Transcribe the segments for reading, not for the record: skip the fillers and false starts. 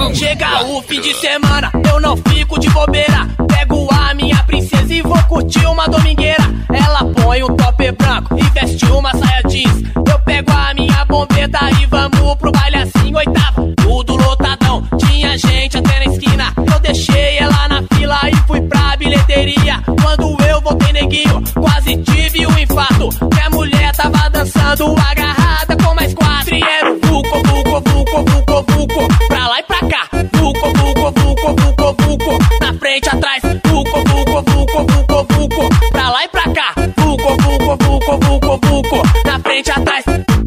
Chega o fim de semana, eu não fico de bobeira. Pego a minha princesa e vou curtir uma domingueira. Ela põe um top branco e veste uma saia jeans. Eu pego a minha bombeta e vamos pro baile assim, oitava. Tudo lotadão, tinha gente até na esquina. Eu deixei ela na fila e fui pra bilheteria. Quando eu voltei, neguinho, quase tive um infarto. Que a mulher tava dançando agarrada com mais quatro. E era o vuco, vuco, vuco, vuco, vuco, pra lá e pra cá. Vuco, vuco, vuco, vuco, vuco, na frente, atrás. Vuco, vuco, vuco, vuco, vuco, pra lá e pra cá. Vuco, vuco, vuco, vuco, vuco, na frente, atrás.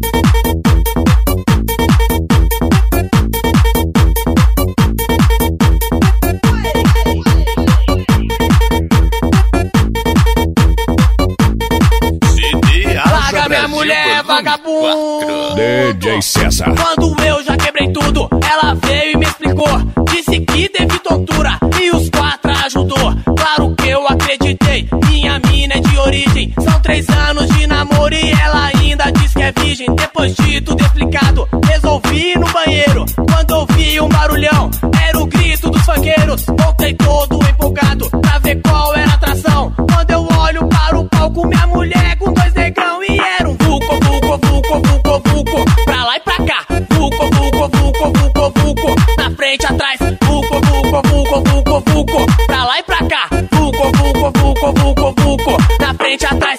Larga minha mulher, vagabundo. DJ César. Quando eu já quebrei tudo, ela veio e me explicou. Disse que teve tontura e os quatro ajudou. Claro que eu acreditei, minha mina é de origem. São 3 anos de namoro e ela ainda diz que é virgem. Depois de tudo explicado, resolvi ir no banheiro. Quando eu vi um barulhão, era o grito dos funkeiros. Voltei todo empolgado pra ver qual era a atração. Quando eu olho para o palco, minha mulher com 2 negrão. E era um vuco, vuco, vuco, vuco, vuco, pra lá e pra cá. Vuco, vuco, vuco, vuco, vuco, na frente, atrás. Vuco, vuco, vuco, vuco, vuco, pra lá e pra cá. Vuco, vuco, vuco, vuco, vuco, na frente, atrás.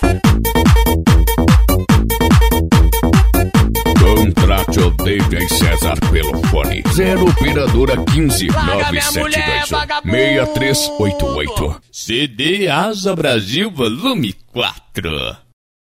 Contrate o DJ César pelo fone 0 operadora 15 972 6388. CD Asa Brasil Volume 4.